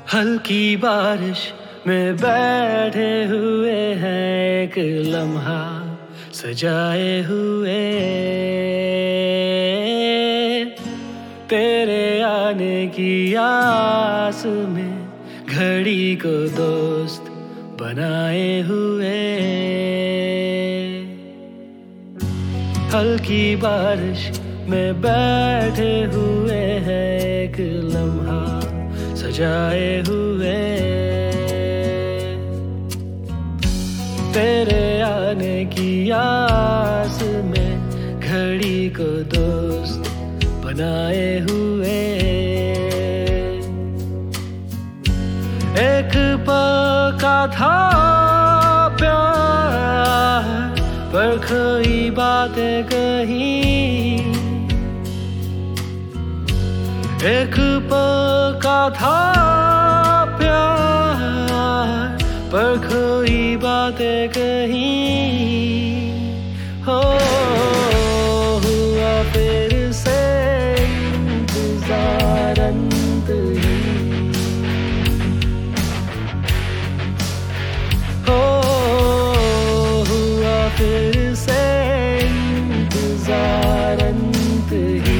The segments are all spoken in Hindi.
हल्की बारिश में बैठे हुए हैं, एक लम्हा सजाए हुए। तेरे आने की आस में घड़ी को दोस्त बनाए हुए। हल्की बारिश में बैठे हुए हैं, एक लम्हा सजाए हुए। तेरे आने की आस में घड़ी को दोस्त बनाए हुए। एक पल का था प्यार, पर कोई बातें कहीं। एक पल का था प्यार, पर कोई बातें कहीं। हो हुआ फिर से इंतजार अंत ही। हो हुआ फिर से इंतजार अंत ही।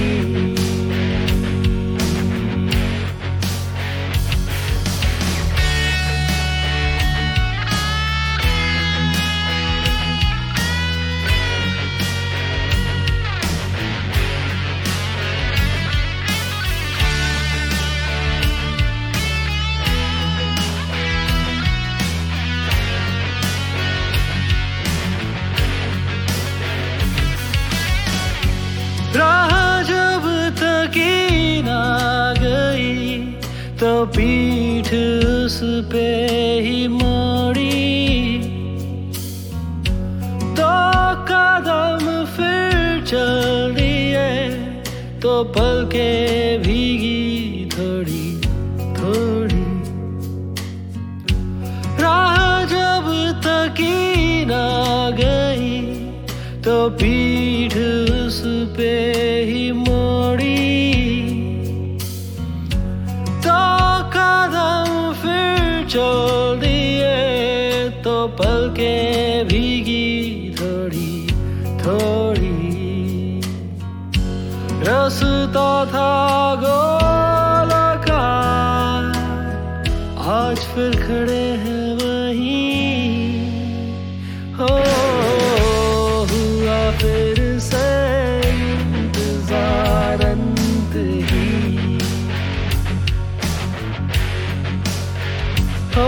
राह जब तक ही ना गई, तो पीठ उस पे ही मोड़ी। तो कदम फिर चल दिए, तो पलकें भीगी थोड़ी थोड़ी। राह जब तक ही ना गई, तो पीठ उस पे ही मोड़ी। तो कदम फिर चल दिए, तो पलकें भीगी थोड़ी थोड़ी। रास्ता था गोलाकार, आज फिर खड़े हैं वहीं। हो हुआ फिर से इंतजार अंत ही। हो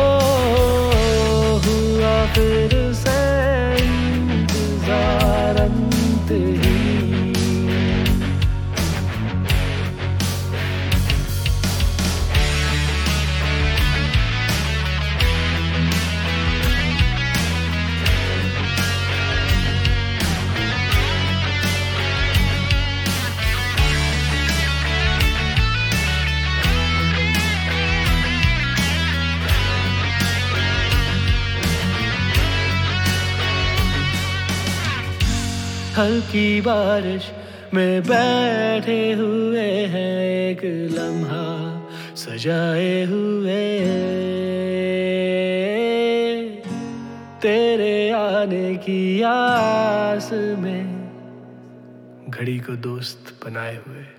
हुआ फिर से इंतजार अंत ही। हल्की बारिश में बैठे हुए हैं, एक लम्हा सजाए हुए। तेरे आने की आस में घड़ी को दोस्त बनाए हुए।